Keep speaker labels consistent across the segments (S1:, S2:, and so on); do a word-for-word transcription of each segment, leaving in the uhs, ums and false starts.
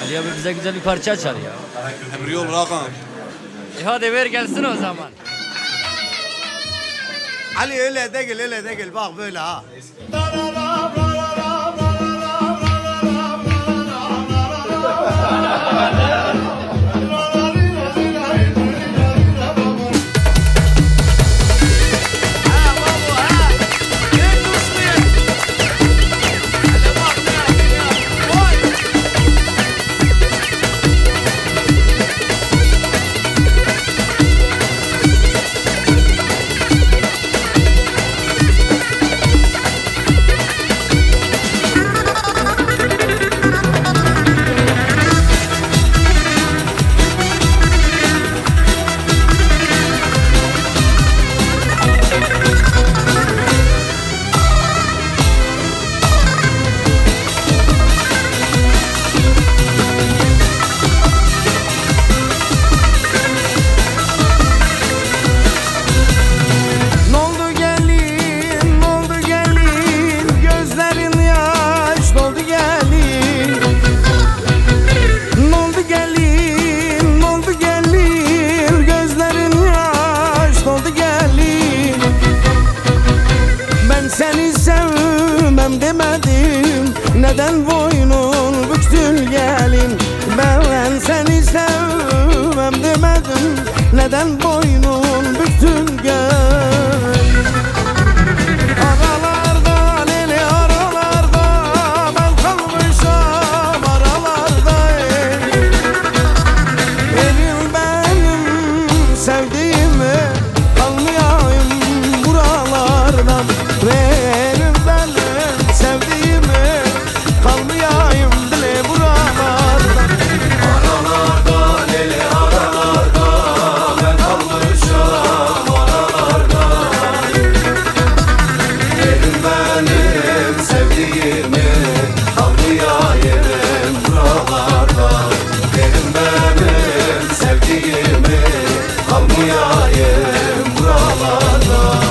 S1: Ali abi bize güzel bir parça çal ya.
S2: Emri olur ağam.
S1: E hadi ver gelsin o zaman.
S2: Ali öyle değil öyle değil bak böyle ha.
S3: Seni sevmem demedim, neden boynun büktün gelin? Ben seni sevmem demedim, neden boynun büktün gelin? Aralarda nene aralarda, ben kalmışam aralarda. Benim benim sevdiğimi kalmayayım buralardan. Benim benim sevdiğimi kalmayayım dile buralardan.
S4: Aralarda nele aralarda, ben kalmışam aralarda. Benim benim sevdiğimi kalmayayım buralarda. Benim benim sevdiğimi kalmayayım buralarda.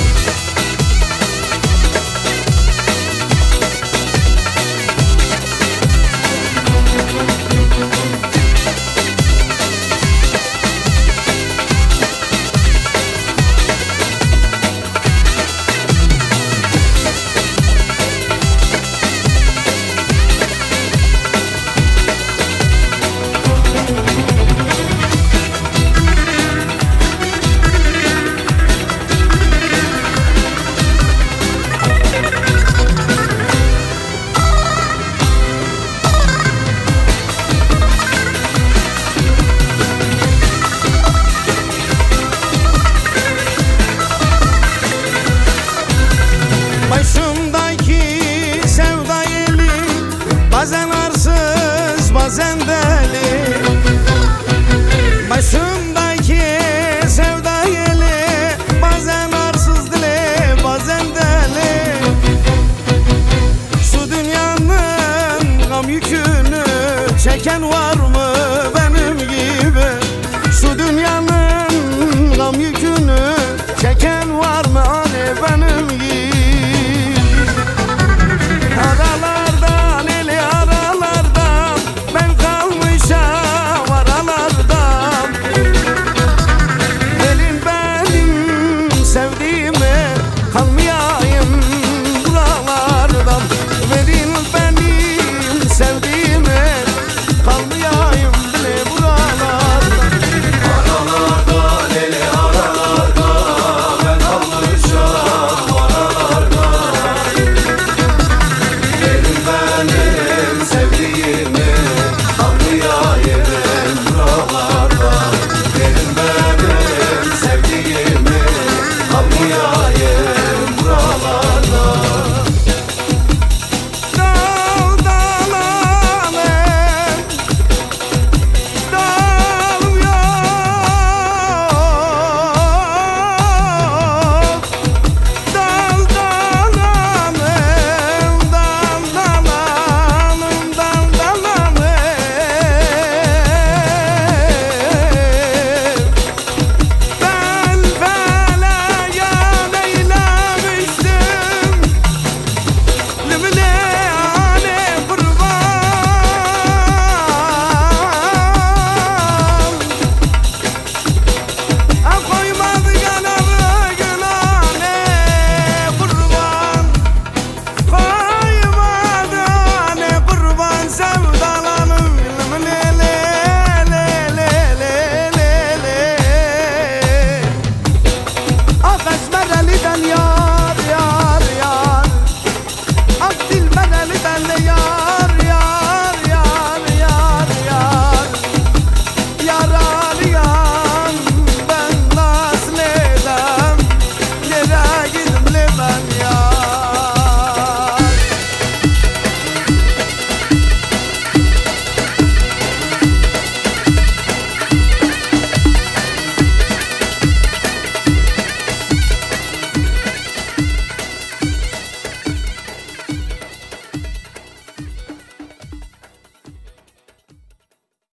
S3: Başımdaki sevda yeli, bazen arsız bazen deli. Başımdaki sevda yeli, bazen arsız deli bazen deli. Şu dünyanın gam yükünü çeken var